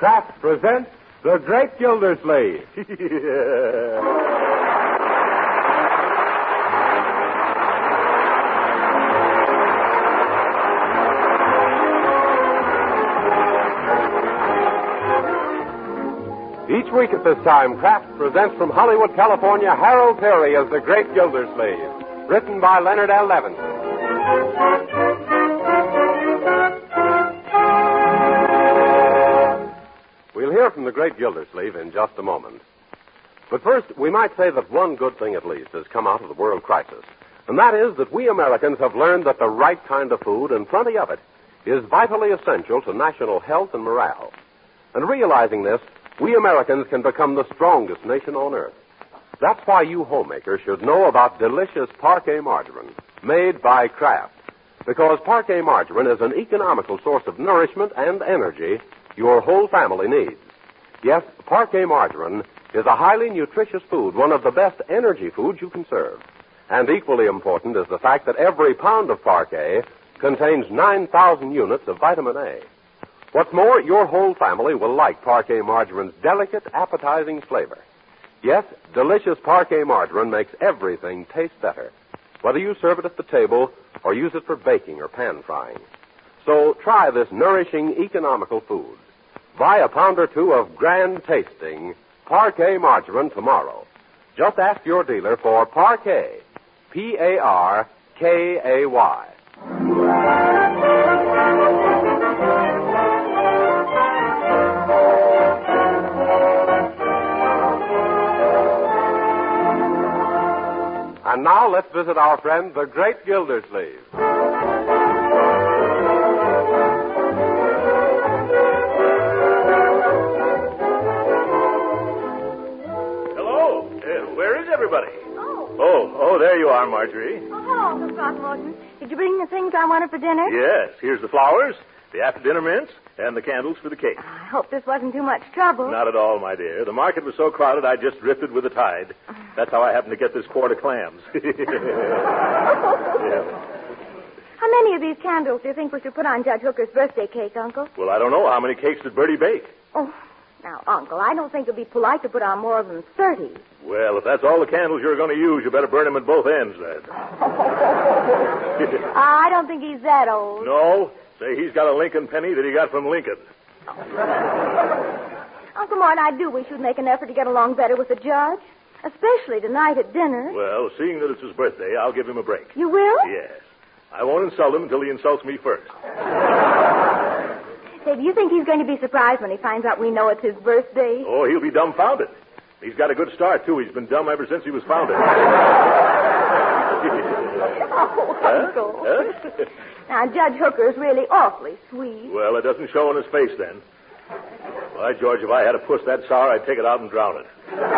Kraft presents The Great Gildersleeve. Each week at this time, Kraft presents from Hollywood, California, Harold Peary as The Great Gildersleeve, written by Leonard L. Levinson. We'll hear from The Great Gildersleeve in just a moment. But first, we might say that one good thing at least has come out of the world crisis, and that is that we Americans have learned that the right kind of food, and plenty of it, is vitally essential to national health and morale. And realizing this, we Americans can become the strongest nation on earth. That's why you homemakers should know about delicious Parquet margarine, made by Kraft. Because Parquet margarine is an economical source of nourishment and energy your whole family needs. Yes, Parquet margarine is a highly nutritious food, one of the best energy foods you can serve. And equally important is the fact that every pound of Parquet contains 9,000 units of vitamin A. What's more, your whole family will like Parquet margarine's delicate, appetizing flavor. Yes, delicious Parquet margarine makes everything taste better, whether you serve it at the table or use it for baking or pan frying. So try this nourishing, economical food. Buy a pound or two of grand-tasting Parquet margarine tomorrow. Just ask your dealer for Parquet, P-A-R-K-A-Y. And now let's visit our friend, the Great Gildersleeve. Hello. Where is everybody? Oh, there you are, Marjorie. Oh, hello, Uncle Throckmorton. Did you bring the things I wanted for dinner? Yes. Here's the flowers, the after-dinner mints, and the candles for the cake. I hope this wasn't too much trouble. Not at all, my dear. The market was so crowded I just drifted with the tide. That's how I happened to get this quart of clams. Yeah. How many of these candles do you think we should put on Judge Hooker's birthday cake, Uncle? Well, I don't know. How many cakes did Bertie bake? Oh, now, Uncle, I don't think it'd be polite to put on more than 30. Well, if that's all the candles you're going to use, you better burn them at both ends, then. I don't think he's that old. No? Say he's got a Lincoln penny that he got from Lincoln. Uncle Mort, I do wish you'd make an effort to get along better with the judge, especially tonight at dinner. Well, seeing that it's his birthday, I'll give him a break. You will? Yes. I won't insult him until he insults me first. Say, do you think he's going to be surprised when he finds out we know it's his birthday? Oh, he'll be dumbfounded. He's got a good start, too. He's been dumb ever since he was founded. Oh, Uncle. Huh? Now, Judge Hooker's really awfully sweet. Well, it doesn't show on his face, then. Why, George, if I had a puss that sour, I'd take it out and drown it.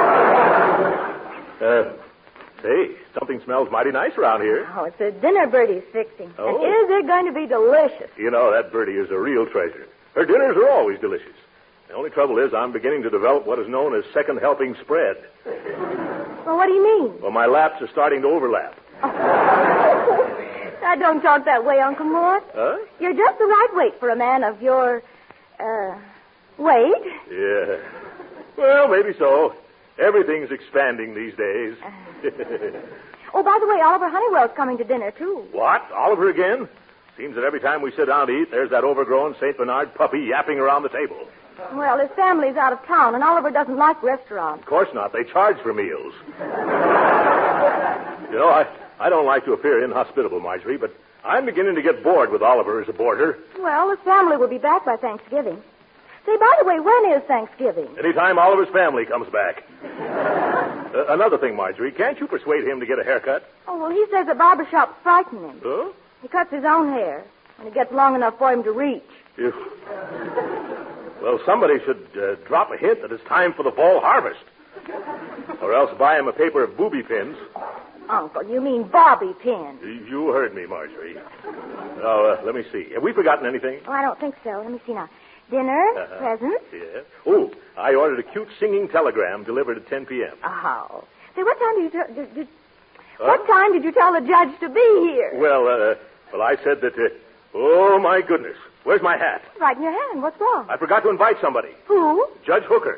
Say, something smells mighty nice around here. Oh, it's a dinner Bertie's fixing. Oh. And is it going to be delicious? You know, that Bertie is a real treasure. Her dinners are always delicious. The only trouble is I'm beginning to develop what is known as second helping spread. Well, what do you mean? Well, my laps are starting to overlap. Now, don't talk that way, Uncle Mort. Huh? You're just the right weight for a man of your, weight. Yeah. Well, maybe so. Everything's expanding these days. Oh, by the way, Oliver Honeywell's coming to dinner, too. What? Oliver again? Seems that every time we sit down to eat, there's that overgrown St. Bernard puppy yapping around the table. Well, his family's out of town, and Oliver doesn't like restaurants. Of course not. They charge for meals. You know, I don't like to appear inhospitable, Marjorie, but I'm beginning to get bored with Oliver as a boarder. Well, his family will be back by Thanksgiving. Say, by the way, when is Thanksgiving? Anytime Oliver's family comes back. Another thing, Marjorie, can't you persuade him to get a haircut? Oh, well, he says the barber shops frighten him. Huh? He cuts his own hair when it gets long enough for him to reach. Well, somebody should drop a hint that it's time for the fall harvest. Or else buy him a paper of booby pins. Uncle, you mean bobby pins. You heard me, Marjorie. Now, let me see. Have we forgotten anything? Oh, I don't think so. Let me see now. Dinner, presents. Yeah. Oh, I ordered a cute singing telegram delivered at 10 p.m. Oh. Say, what time what time did you tell the judge to be here? Well, I said that, oh, my goodness, Where's my hat? Right in your hand. What's wrong? I forgot to invite somebody. Who? Judge Hooker.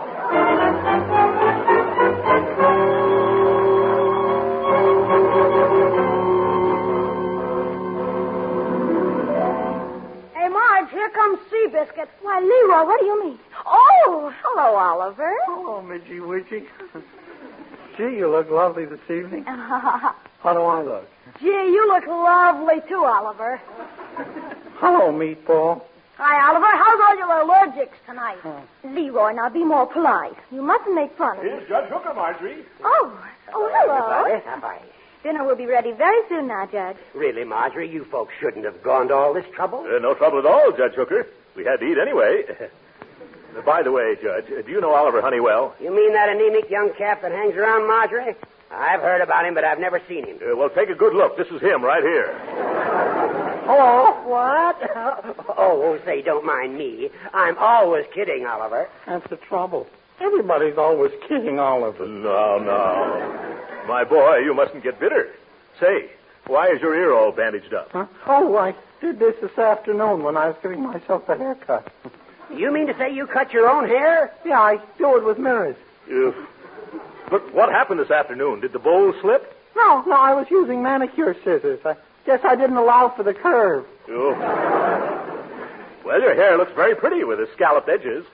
Hey, Marge, here comes Seabiscuit. Why, Leroy, what do you mean? Oh, hello, Oliver. Oh, Midgey Widgey. Gee, you look lovely this evening. How do I look? Gee, you look lovely, too, Oliver. Hello, Meatball. Hi, Oliver. How's all your allergics tonight? Leroy, now be more polite. You mustn't make fun of me. Here's Judge Hooker, Marjorie. Oh, hello. Hi. Dinner will be ready very soon now, Judge. Really, Marjorie, you folks shouldn't have gone to all this trouble. No trouble at all, Judge Hooker. We had to eat anyway. By the way, Judge, do you know Oliver Honeywell? You mean that anemic young chap that hangs around Marjorie? I've heard about him, but I've never seen him. Well, take a good look. This is him right here. Oh, what? Oh, say, don't mind me. I'm always kidding, Oliver. That's the trouble. Everybody's always kidding Oliver. No. My boy, you mustn't get bitter. Say, why is your ear all bandaged up? Huh? Oh, I did this afternoon when I was giving myself a haircut. You mean to say you cut your own hair? Yeah, I do it with mirrors. But what happened this afternoon? Did the bowl slip? No, I was using manicure scissors. I guess I didn't allow for the curve. Well, your hair looks very pretty with the scalloped edges.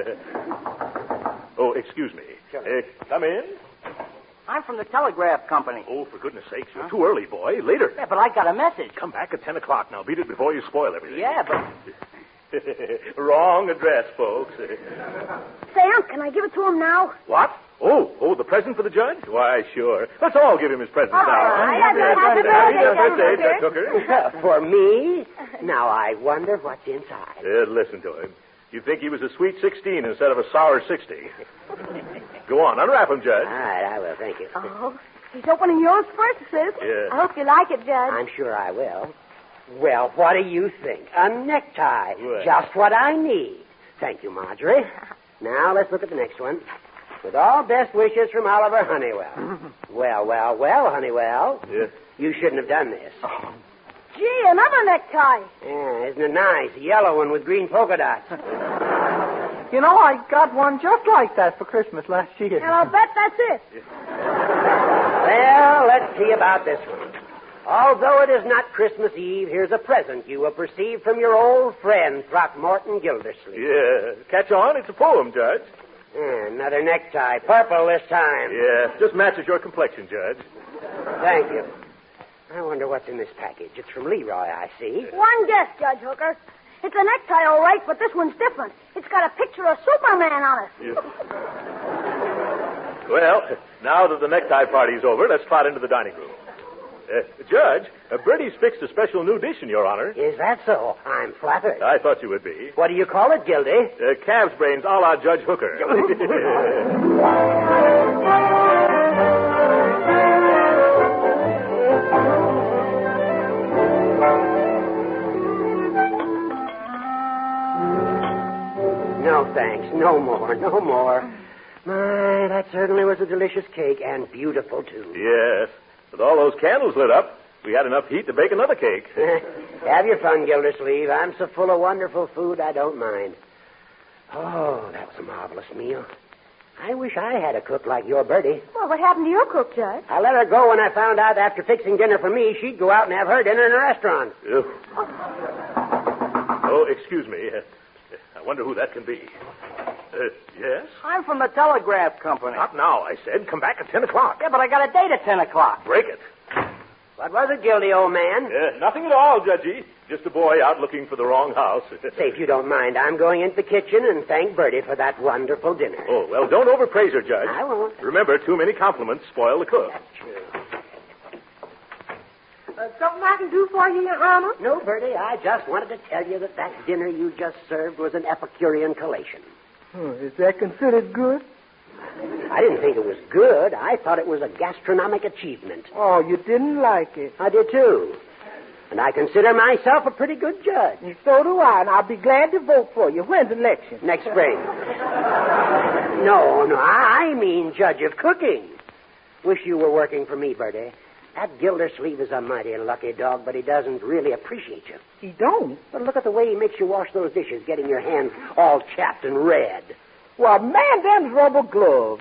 Oh, excuse me. Sure. Come in. I'm from the telegraph company. Oh, for goodness sakes, you're too early, boy. Later. Yeah, but I got a message. Come back at 10 o'clock now. Beat it before you spoil everything. Yeah, but... Wrong address, folks. Sam, can I give it to him now? What? Oh, the present for the judge? Why, sure. Let's all give him his present now. right. Happy Happy birthday, birthday, Judge Hooker. For me? Now, I wonder what's inside. Listen to him. You'd think he was a sweet 16 instead of a sour 60. Go on, unwrap him, Judge. All right, I will, thank you. Oh, he's opening yours first, sis. Yeah. I hope you like it, Judge. I'm sure I will. Well, what do you think? A necktie. Well. Just what I need. Thank you, Marjorie. Now, let's look at the next one. With all best wishes from Oliver Honeywell. Well, Honeywell. Yeah. You shouldn't have done this. Gee, another necktie. Yeah, isn't it nice? A yellow one with green polka dots. You know, I got one just like that for Christmas last year. And I'll bet that's it. Well, let's see about this one. Although it is not Christmas Eve, here's a present you will receive from your old friend, Throckmorton Gildersleeve. Yeah. Catch on? It's a poem, Judge. Another necktie. Purple this time. Yeah. Just matches your complexion, Judge. Thank you. I wonder what's in this package. It's from Leroy, I see. One guess, Judge Hooker. It's a necktie, all right, but this one's different. It's got a picture of Superman on it. Yeah. Well, now that the necktie party's over, let's trot into the dining room. Judge, Bertie's fixed a special new dish in your honor. Is that so? I'm flattered. I thought you would be. What do you call it, Gildy? Calf's brains a la Judge Hooker. No, thanks. No more. My, that certainly was a delicious cake, and beautiful, too. Yes. With all those candles lit up, we had enough heat to bake another cake. Have your fun, Gildersleeve. I'm so full of wonderful food, I don't mind. Oh, that was a marvelous meal. I wish I had a cook like your Bertie. Well, what happened to your cook, Judge? I let her go when I found out after fixing dinner for me, she'd go out and have her dinner in a restaurant. Oh, excuse me. I wonder who that can be. Yes? I'm from the telegraph company. Not now, I said. Come back at 10 o'clock. Yeah, but I got a date at 10 o'clock. Break it. What was it, Gildy, old man? Nothing at all, Judgy. Just a boy out looking for the wrong house. Say, if you don't mind, I'm going into the kitchen and thank Bertie for that wonderful dinner. Oh, well, don't overpraise her, Judge. I won't. Remember, too many compliments spoil the cook. That's true. Something I can do for you, Your Honor? No, Bertie, I just wanted to tell you that dinner you just served was an Epicurean collation. Is that considered good? I didn't think it was good. I thought it was a gastronomic achievement. Oh, you didn't like it. I did, too. And I consider myself a pretty good judge. And so do I, and I'll be glad to vote for you. When's the election? Next spring. No, I mean judge of cooking. Wish you were working for me, Bertie. That Gildersleeve is a mighty lucky dog, but he doesn't really appreciate you. He don't. But look at the way he makes you wash those dishes, getting your hands all chapped and red. Well, man, them's rubber gloves.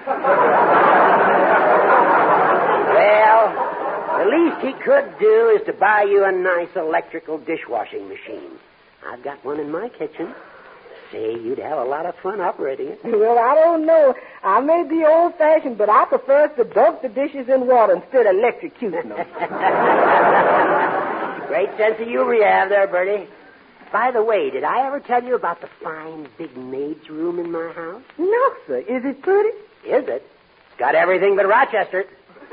Well, the least he could do is to buy you a nice electrical dishwashing machine. I've got one in my kitchen. Say, you'd have a lot of fun operating it. Well, I don't know. I may be old-fashioned, but I prefer to dunk the dishes in water instead of electrocuting them. Great sense of humor you have there, Bertie. By the way, did I ever tell you about the fine big maid's room in my house? No, sir. Is it pretty? Is it? It's got everything but Rochester.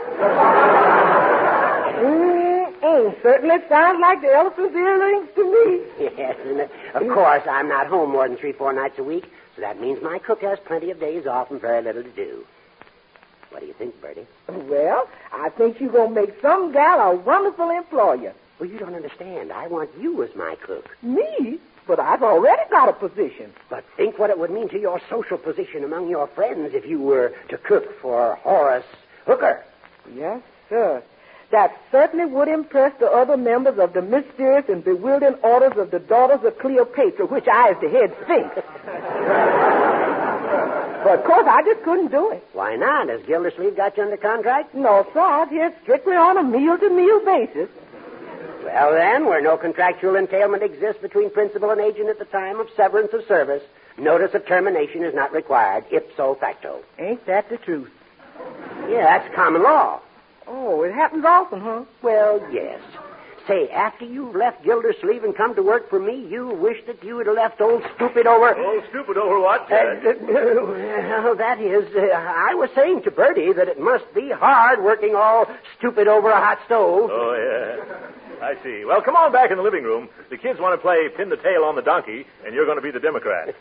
Certainly sounds like the elephant's earrings to me. Yes, and of course, I'm not home more than 3-4 nights a week, so that means my cook has plenty of days off and very little to do. What do you think, Bertie? Well, I think you're going to make some gal a wonderful employer. Well, you don't understand. I want you as my cook. Me? But I've already got a position. But think what it would mean to your social position among your friends if you were to cook for Horace Hooker. Yes, sir. That certainly would impress the other members of the mysterious and bewildering orders of the Daughters of Cleopatra, which I, as the head, Sphinx. But, of course, I just couldn't do it. Why not? Has Gildersleeve got you under contract? No, sir. I'm here strictly on a meal-to-meal basis. Well, then, where no contractual entailment exists between principal and agent at the time of severance of service, notice of termination is not required, ipso facto. Ain't that the truth? Yeah, that's common law. Oh, it happens often, huh? Well, yes. Say, after you've left Gildersleeve and come to work for me, you wish that you had left old Stupid over... Oh, stupid over what, Judge? Well, that is, I was saying to Bertie that it must be hard working all stupid over a hot stove. Oh, yeah. I see. Well, come on back in the living room. The kids want to play pin the tail on the donkey, and you're going to be the Democrat.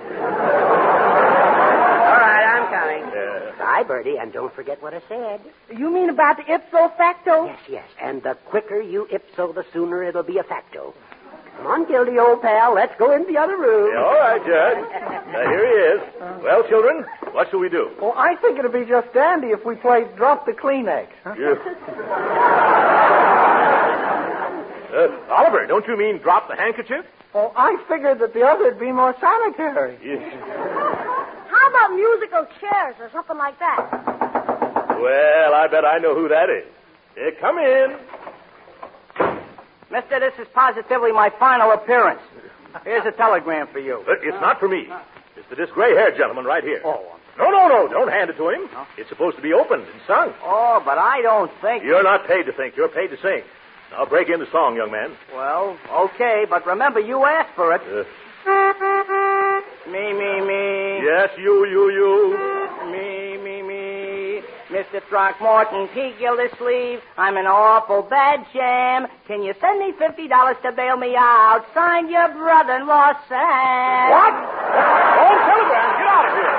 All right, I'm coming. Yeah. Bye, Bertie, and don't forget what I said. You mean about the ipso facto? Yes, yes. And the quicker you ipso, the sooner it'll be a facto. Come on, Gildy, old pal. Let's go in the other room. Yeah, all right, Judge. Here he is. Well, children, what shall we do? Well, I think it'd be just dandy if we played Drop the Kleenex. Huh? Oliver, don't you mean drop the handkerchief? Oh, I figured that the other would be more sanitary. Yes. How about musical chairs or something like that? Well, I bet I know who that is. Come in. Mister, this is positively my final appearance. Here's a telegram for you. It's not for me. It's for this gray-haired gentleman right here. Oh. No. Don't hand it to him. No? It's supposed to be opened and sung. Oh, but I don't think... You're not paid to think. You're paid to sing. Now, break in the song, young man. Well, okay, but remember, you asked for it. Me. Yes, you. Me. Mr. Throckmorton P. Gildersleeve, I'm in awful bad jam. Can you send me $50 to bail me out? Signed, your brother-in-law, Sam. What? Oh, telegram. Get out of here.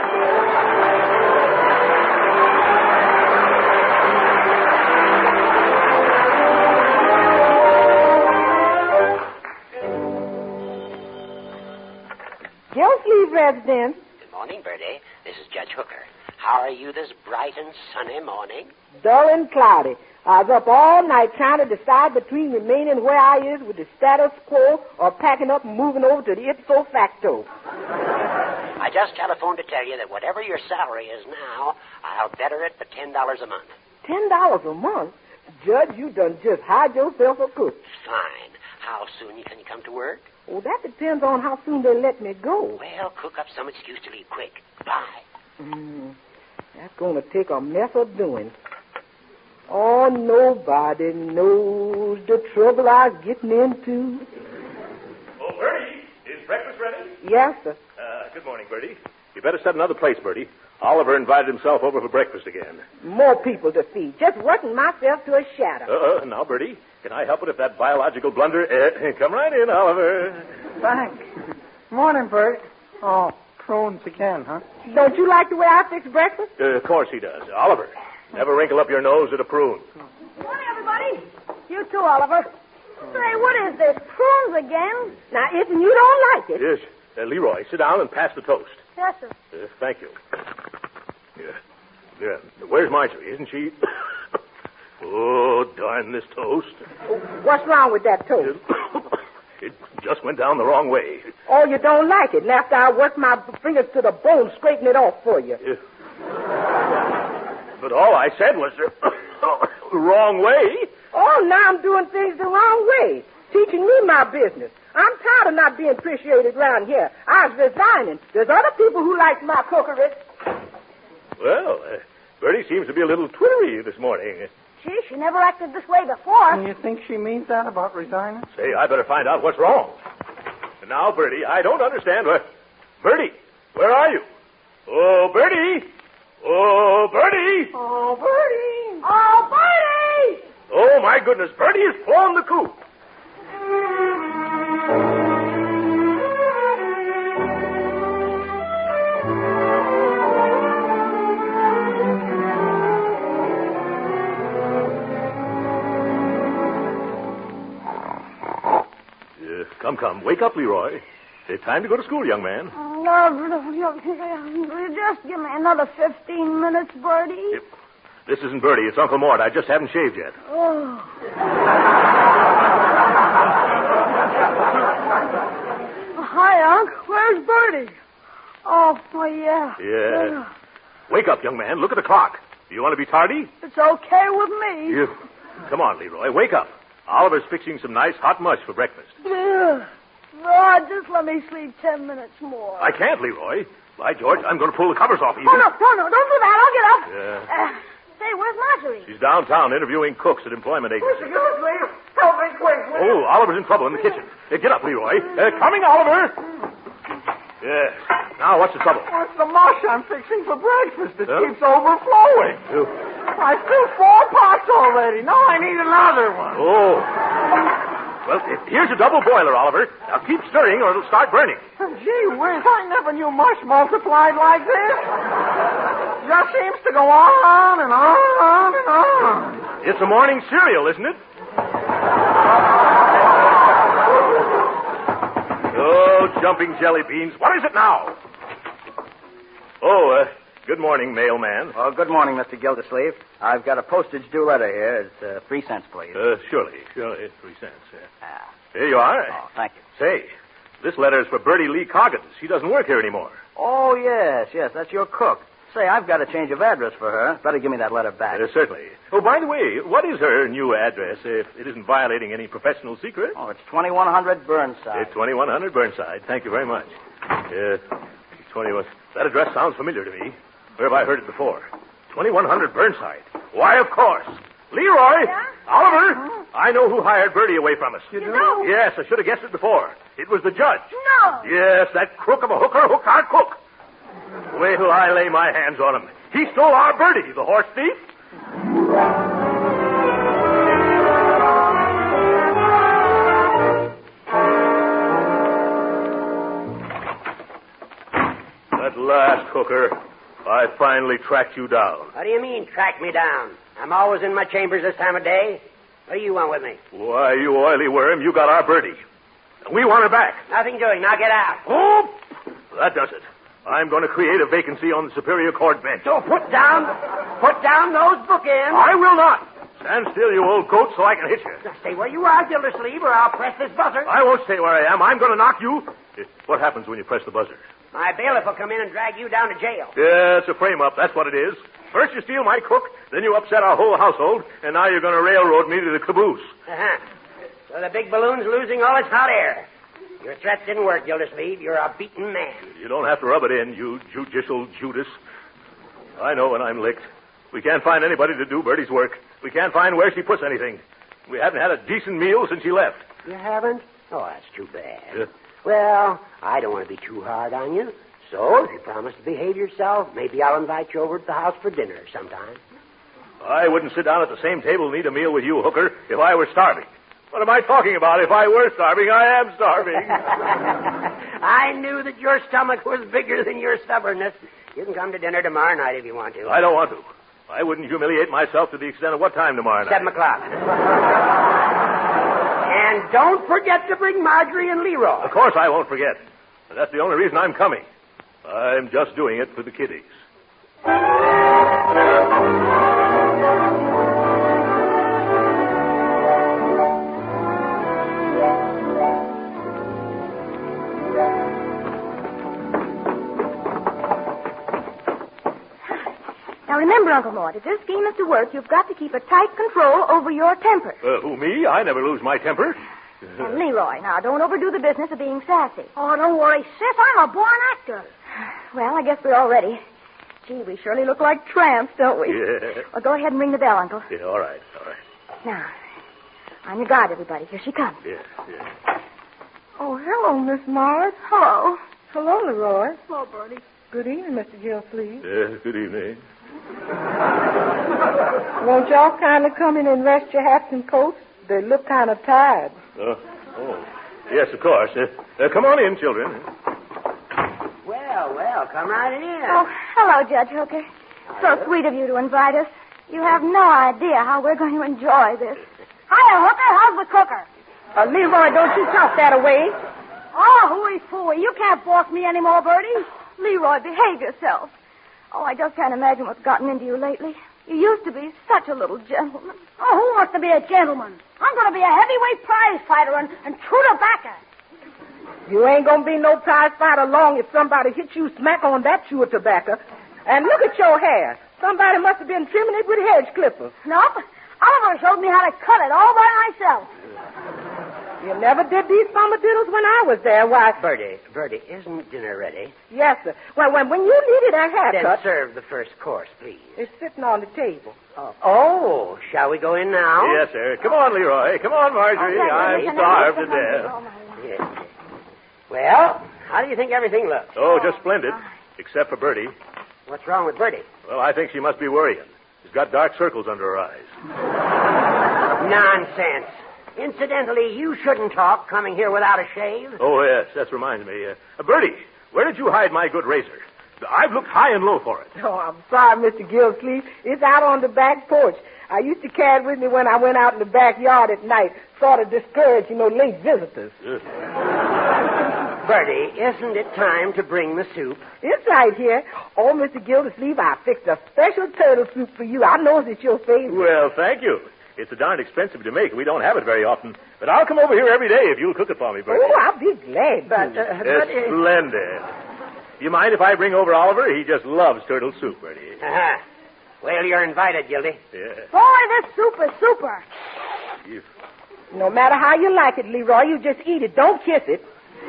Gildersleeve residence. Good morning, Bertie. This is Judge Hooker. How are you this bright and sunny morning? Dull and cloudy. I was up all night trying to decide between remaining where I is with the status quo or packing up and moving over to the ipso facto. I just telephoned to tell you that whatever your salary is now, I'll better it for $10 a month. $10 a month? Judge, you done just hired yourself a cook. Fine. How soon can you come to work? Well, that depends on how soon they let me go. Well, cook up some excuse to leave quick. Bye. That's going to take a mess of doing. Oh, nobody knows the trouble I was getting into. Oh, Bertie, is breakfast ready? Yes, sir. Good morning, Bertie. You better set another place, Bertie. Oliver invited himself over for breakfast again. More people to feed. Just working myself to a shadow. Now, Bertie, can I help it if that biological blunder... come right in, Oliver. Thanks. Morning, Bert. Oh, prunes again, huh? Don't you like the way I fix breakfast? Of course he does. Oliver, never wrinkle up your nose at a prune. Morning, everybody. You too, Oliver. Say, what is this? Prunes again? Now, if you don't like it... Yes. Leroy, sit down and pass the toast. Yes, sir. Thank you. Yeah. Where's Marjorie? Isn't she... Oh, darn this toast. What's wrong with that toast? It just went down the wrong way. Oh, you don't like it. And after I worked my fingers to the bone, straighten it off for you. But all I said was the wrong way. Oh, now I'm doing things the wrong way. Teaching me my business. I'm tired of not being appreciated around here. I was resigning. There's other people who like my cookery. Well, Bertie seems to be a little twittery this morning. Gee, she never acted this way before. You think she means that about resigning? Say, I better find out what's wrong. And now, Bertie, I don't understand what... Bertie, where are you? Oh, Bertie! Oh, Bertie! Oh, Bertie! Oh, Bertie! Oh, my goodness, Bertie has flown the coop. Come. Wake up, Leroy. It's time to go to school, young man. Just give me another 15 minutes, Bertie. This isn't Bertie. It's Uncle Mort. I just haven't shaved yet. Oh. Hi, Unc. Where's Bertie? Oh, yeah. Yeah. Wake up, young man. Look at the clock. Do you want to be tardy? It's okay with me. Come on, Leroy. Wake up. Oliver's fixing some nice hot mush for breakfast. Lord, just let me sleep 10 minutes more. I can't, Leroy. By George, I'm going to pull the covers off even. Oh, no, don't do that. I'll get up. Yeah. Say, where's Marjorie? She's downtown interviewing cooks at employment agencies. Help me quick. Oh, Oliver's in trouble in the kitchen. Get up, Leroy. Coming, Oliver. Yes. Now, what's the trouble? Well, it's the mush I'm fixing for breakfast. It keeps overflowing. I filled 4 pots already. Now I need another one. Oh. Well, here's a double boiler, Oliver. Now keep stirring or it'll start burning. Gee whiz, I never knew mush multiplied like this. Just seems to go on and on and on. It's a morning cereal, isn't it? Oh, jumping jelly beans. What is it now? Oh, good morning, mailman. Oh, good morning, Mr. Gildersleeve. I've got a postage due letter here. It's 3 cents, please. Surely. 3 cents. Here you are. Oh, thank you. Say, this letter is for Bertie Lee Coggins. She doesn't work here anymore. Oh, yes, that's your cook. Say, I've got a change of address for her. Better give me that letter back. Certainly. Oh, by the way, what is her new address, if it isn't violating any professional secret? Oh, it's 2100 Burnside. It's 2100 Burnside. Thank you very much. 21. That address sounds familiar to me. Where have I heard it before? 2100 Burnside. Why, of course. Leroy! Yeah? Oliver! I know who hired Bertie away from us. You know? Yes, I should have guessed it before. It was the judge. No. Yes, that crook of a hooker hooked our cook. Wait till I lay my hands on him. He stole our Bertie, the horse thief. At last, hooker, I finally tracked you down. What do you mean, track me down? I'm always in my chambers this time of day. What do you want with me? Why, you oily worm, you got our Bertie. We want her back. Nothing doing. Now get out. Oh, that does it. I'm going to create a vacancy on the Superior Court bench. So put down those bookends. I will not. Stand still, you old goat, so I can hit you. Just stay where you are, Gildersleeve, or I'll press this buzzer. I won't stay where I am. I'm going to knock you. What happens when you press the buzzer? My bailiff will come in and drag you down to jail. Yeah, it's a frame-up. That's what it is. First you steal my cook, then you upset our whole household, and now you're going to railroad me to the caboose. Uh-huh. So the big balloon's losing all its hot air. Your threats didn't work, Gildersleeve. You're a beaten man. You don't have to rub it in, you judicial Judas. I know when I'm licked. We can't find anybody to do Bertie's work. We can't find where she puts anything. We haven't had a decent meal since she left. You haven't? Oh, that's too bad. Yeah. Well, I don't want to be too hard on you. So, if you promise to behave yourself, maybe I'll invite you over to the house for dinner sometime. I wouldn't sit down at the same table and eat a meal with you, hooker, if I were starving. What am I talking about? If I were starving, I am starving. I knew that your stomach was bigger than your stubbornness. You can come to dinner tomorrow night if you want to. I don't want to. I wouldn't humiliate myself to the extent of what time tomorrow night? 7 o'clock. And don't forget to bring Marjorie and Leroy. Of course I won't forget. But that's the only reason I'm coming. I'm just doing it for the kiddies. Now, remember, Uncle Mort, if this scheme is to work, you've got to keep a tight control over your temper. Who, me? I never lose my temper. And Leroy, now, don't overdo the business of being sassy. Oh, don't worry, sis. I'm a born actor. Well, I guess we're all ready. Gee, we surely look like tramps, don't we? Yeah. Well, go ahead and ring the bell, Uncle. Yeah, all right. Now, on your guard, everybody. Here she comes. Yeah. Oh, hello, Miss Marge. Hello. Hello, Leroy. Hello, Bertie. Good evening, Mr. Gilsleeve. Yes, good evening. Won't y'all kindly come in and rest your hats and coats? They look kind of tired. Oh. Yes, of course. Come on in, children. Well, come right in. Oh, hello, Judge Hooker. So sweet of you to invite us. You have no idea how we're going to enjoy this. Hiya, Hooker. How's the cooker? Leroy, don't you talk that away. Oh, hooey fooey. You can't boss me anymore, Bertie. Leroy, behave yourself. Oh, I just can't imagine what's gotten into you lately. You used to be such a little gentleman. Oh, who wants to be a gentleman? I'm going to be a heavyweight prize fighter and true tobacco. You ain't gonna be no prize fighter long if somebody hits you smack on that chew of tobacco. And look at your hair. Somebody must have been trimming it with hedge clippers. Nope. Oliver showed me how to cut it all by myself. You never did these summer diddles when I was there. Why, Bertie, isn't dinner ready? yes, sir. Well, when you needed a Then haircut, serve the first course, please. it's sitting on the table. Oh, shall we go in now? Yes, sir. Come on, Leroy. Come on, Marjorie. I'm starved to death. Yes. Well, how do you think everything looks? Oh, just splendid. Except for Bertie. What's wrong with Bertie? Well, I think she must be worrying. She's got dark circles under her eyes. Nonsense. Incidentally, you shouldn't talk coming here without a shave. Oh, yes, that reminds me. Bertie, where did you hide my good razor? I've looked high and low for it. Oh, I'm sorry, Mr. Gilsleeve. It's out on the back porch. I used to carry it with me when I went out in the backyard at night, sort of discourage, late visitors. Bertie, isn't it time to bring the soup? It's right here. Oh, Mr. Gildersleeve, I fixed a special turtle soup for you. I know it's your favorite. Well, thank you. It's a darn expensive to make. We don't have it very often. But I'll come over here every day if you'll cook it for me, Bertie. Oh, I'll be glad. But, Splendid. You mind if I bring over Oliver? He just loves turtle soup, Bertie. Uh-huh. Well, you're invited, Gildy. Yeah. Boy, this soup is super. No matter how you like it, Leroy, you just eat it. Don't kiss it.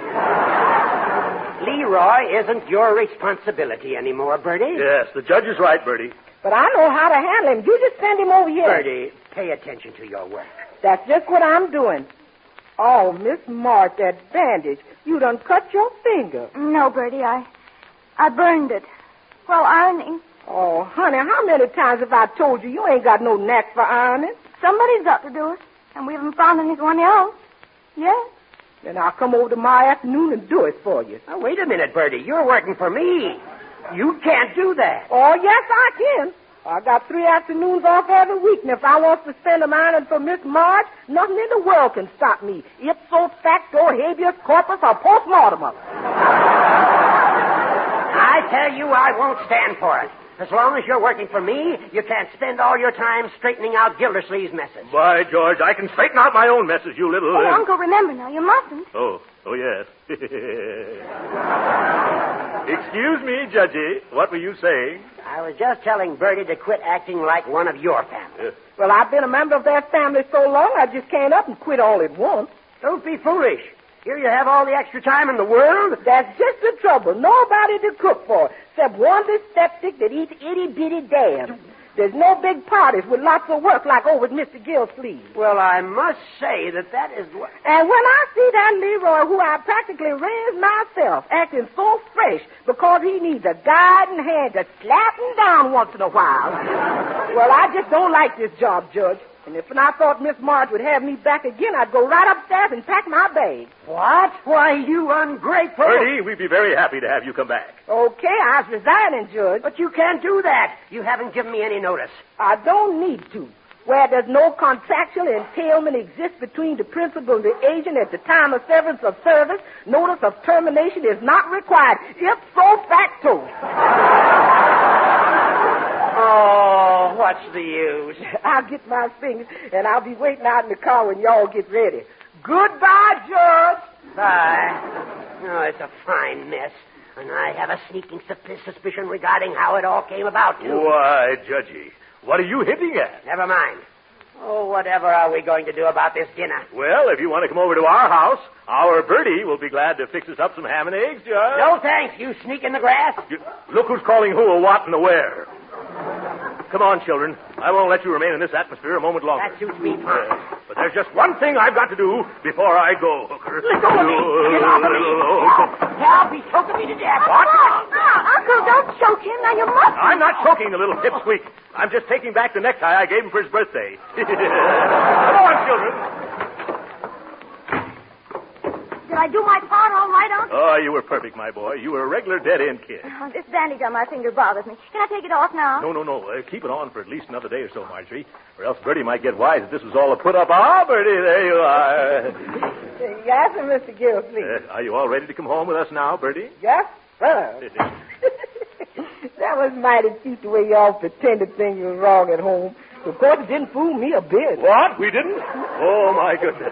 Leroy isn't your responsibility anymore, Bertie. Yes, the judge is right, Bertie. But I know how to handle him. You just send him over here. Bertie, pay attention to your work. That's just what I'm doing. Oh, Miss Mart, that bandage. You done cut your finger. No, Bertie, I burned it. Well, ironing. Oh, honey, how many times have I told you you ain't got no knack for ironing? Somebody's got to do it, and we haven't found anyone else. Yes. Then I'll come over tomorrow afternoon and do it for you. Now, wait a minute, Bertie. You're working for me. You can't do that. Oh, yes, I can. I got 3 afternoons off every week, and if I want to spend them ironing for Miss Marge, nothing in the world can stop me. Ipso facto, habeas corpus, or post-mortem. I tell you, I won't stand for it. As long as you're working for me, you can't spend all your time straightening out Gildersleeve's messes. By George, I can straighten out my own messes, you little... Oh, Uncle, remember now, you mustn't. Oh, yes. Excuse me, Judgy. What were you saying? I was just telling Bertie to quit acting like one of your family. Well, I've been a member of that family so long, I just can't up and quit all at once. Don't be foolish. Here you have all the extra time in the world. That's just the trouble. Nobody to cook for, except one dyspeptic that eats itty-bitty dabs. There's no big parties with lots of work like over at Mr. Gilsleeve. Well, I must say that is what... And when I see that Leroy, who I practically raised myself, acting so fresh because he needs a guiding hand to slap him down once in a while, well, I just don't like this job, Judge. And if I thought Miss Marge would have me back again, I'd go right upstairs and pack my bag. What? Why, you ungrateful... Bertie, we'd be very happy to have you come back. Okay, I was resigning, Judge. But you can't do that. You haven't given me any notice. I don't need to. Where there's no contractual entailment exists between the principal and the agent at the time of severance of service, notice of termination is not required. Ipso facto. Oh, what's the use? I'll get my things, and I'll be waiting out in the car when y'all get ready. Goodbye, Judge. Bye. Oh, it's a fine mess. And I have a sneaking suspicion regarding how it all came about, too. Why, Judgy, what are you hinting at? Never mind. Oh, whatever are we going to do about this dinner? Well, if you want to come over to our house, our Bertie will be glad to fix us up some ham and eggs, Judge. No thanks, you sneak in the grass. Look who's calling who a what and a where. Come on, children. I won't let you remain in this atmosphere a moment longer. That suits me fine. But there's just one thing I've got to do before I go, Hooker. Let go of me. Get off of me. Help, he's choking me to death. What? Uncle, don't choke him. Now, you must. I'm not choking the little pipsqueak. I'm just taking back the necktie I gave him for his birthday. Come on, children. Did I do my part all right, Uncle? Oh, you were perfect, my boy. You were a regular dead-end kid. Oh, this bandage on my finger bothers me. Can I take it off now? No. Keep it on for at least another day or so, Marjorie. Or else Bertie might get wise that this was all a put-up. Ah, Bertie, there you are. Yes, sir, Mr. Gildersleeve. Are you all ready to come home with us now, Bertie? Yes, sir. That was mighty cute the way y'all pretended things was wrong at home. Of course, it didn't fool me a bit. What? We didn't? Oh, my goodness.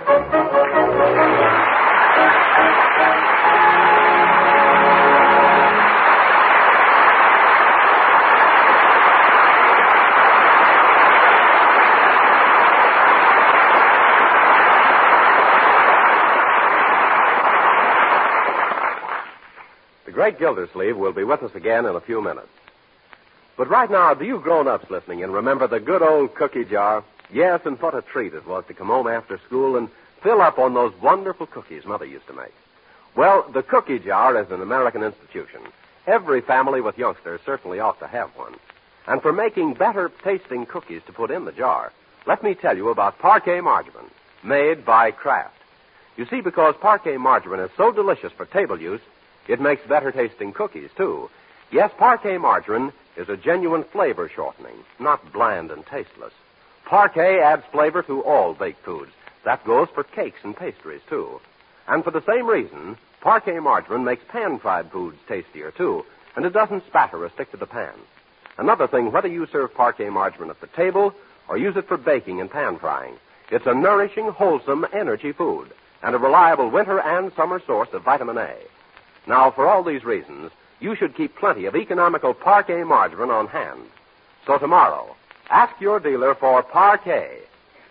The great Gildersleeve will be with us again in a few minutes. But right now, do you grown-ups listening and remember the good old cookie jar? Yes, and what a treat it was to come home after school and fill up on those wonderful cookies Mother used to make. Well, the cookie jar is an American institution. Every family with youngsters certainly ought to have one. And for making better-tasting cookies to put in the jar, let me tell you about Parquet margarine, made by Kraft. You see, because Parquet margarine is so delicious for table use, it makes better-tasting cookies, too. Yes, Parquet margarine is a genuine flavor shortening, not bland and tasteless. Parquet adds flavor to all baked foods. That goes for cakes and pastries, too. And for the same reason, Parquet margarine makes pan-fried foods tastier, too, and it doesn't spatter or stick to the pan. Another thing, whether you serve Parquet margarine at the table or use it for baking and pan-frying, it's a nourishing, wholesome energy food and a reliable winter and summer source of vitamin A. Now, for all these reasons, you should keep plenty of economical Parquet margarine on hand. So tomorrow, ask your dealer for Parquet,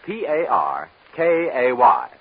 Parkay.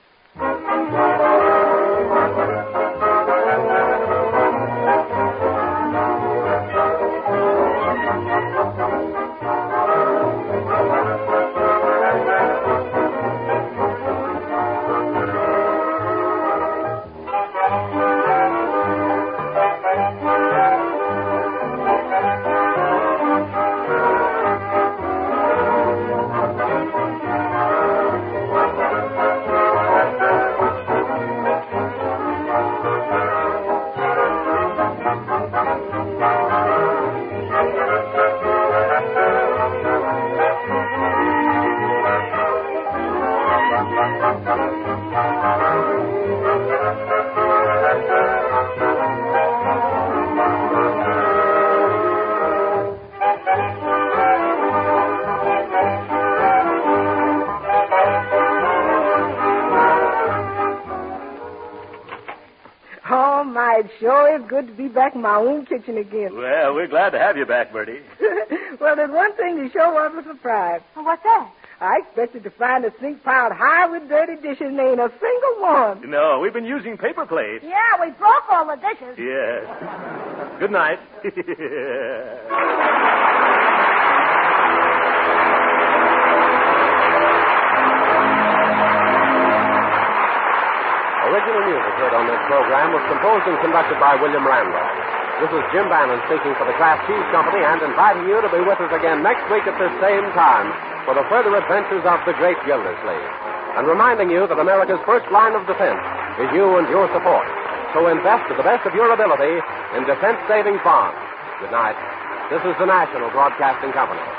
Oh, my, it sure is good to be back in my own kitchen again. Well, we're glad to have you back, Bertie. Well, there's one thing that sure was a surprise. Well, what's that? I expected to find a sink piled high with dirty dishes and ain't a single one. No, we've been using paper plates. Yeah, we broke all the dishes. Yes. Good night. Original music heard on this program was composed and conducted by William Randolph. This is Jim Bannon speaking for the Kraft Cheese Company and inviting you to be with us again next week at this same time for the further adventures of the great Gildersleeve. And reminding you that America's first line of defense is you and your support. So invest to the best of your ability in defense-saving bonds. Good night. This is the National Broadcasting Company.